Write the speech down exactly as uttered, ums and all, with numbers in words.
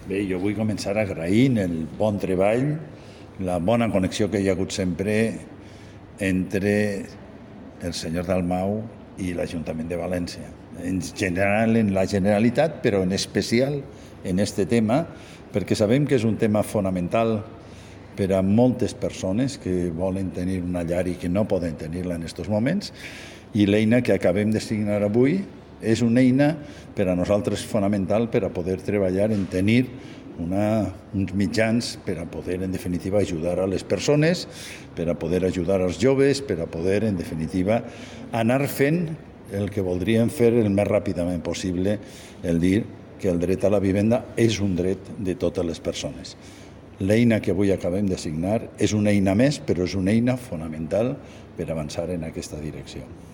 Bé, jo vull començar agraint el bon treball, la bona connexió que hi ha hagut sempre entre el senyor Dalmau i l'Ajuntament de València. En general, en la Generalitat, però en especial en este tema, perquè sabem que és un tema fonamental per a moltes persones que volen tenir una llar i que no poden tenir-la en aquests moments, i l'eina que acabem de signar avui és una eina per a nosaltres fonamental per a poder treballar en tenir una, uns mitjans per a poder, en definitiva, ajudar a les persones, per a poder ajudar als joves, per a poder, en definitiva, anar fent el que voldríem fer el més ràpidament possible, el dir que el dret a la vivenda és un dret de totes les persones. L'eina que avui acabem de signar és una eina més, però és una eina fonamental per avançar en aquesta direcció.